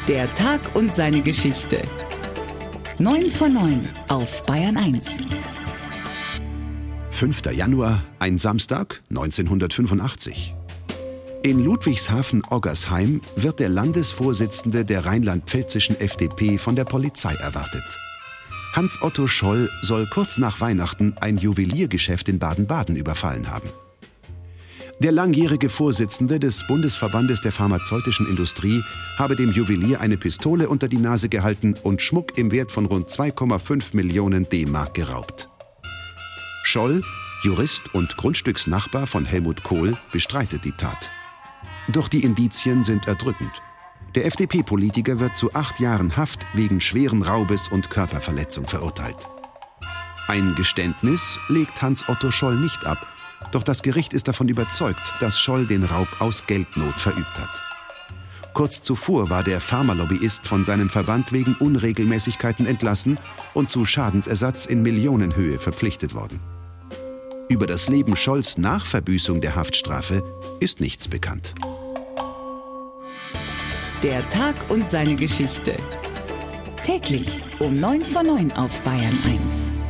Der Tag und seine Geschichte. 9 von 9 auf Bayern 1. 5. Januar, ein Samstag, 1985. In Ludwigshafen-Oggersheim wird der Landesvorsitzende der rheinland-pfälzischen FDP von der Polizei erwartet. Hans-Otto Scholl soll kurz nach Weihnachten ein Juweliergeschäft in Baden-Baden überfallen haben. Der langjährige Vorsitzende des Bundesverbandes der pharmazeutischen Industrie habe dem Juwelier eine Pistole unter die Nase gehalten und Schmuck im Wert von rund 2,5 Millionen D-Mark geraubt. Scholl, Jurist und Grundstücksnachbar von Helmut Kohl, bestreitet die Tat. Doch die Indizien sind erdrückend. Der FDP-Politiker wird zu 8 Jahren Haft wegen schweren Raubes und Körperverletzung verurteilt. Ein Geständnis legt Hans-Otto Scholl nicht ab, doch das Gericht ist davon überzeugt, dass Scholl den Raub aus Geldnot verübt hat. Kurz zuvor war der Pharmalobbyist von seinem Verband wegen Unregelmäßigkeiten entlassen und zu Schadensersatz in Millionenhöhe verpflichtet worden. Über das Leben Scholls nach Verbüßung der Haftstrafe ist nichts bekannt. Der Tag und seine Geschichte. Täglich um 9 von 9 auf Bayern 1.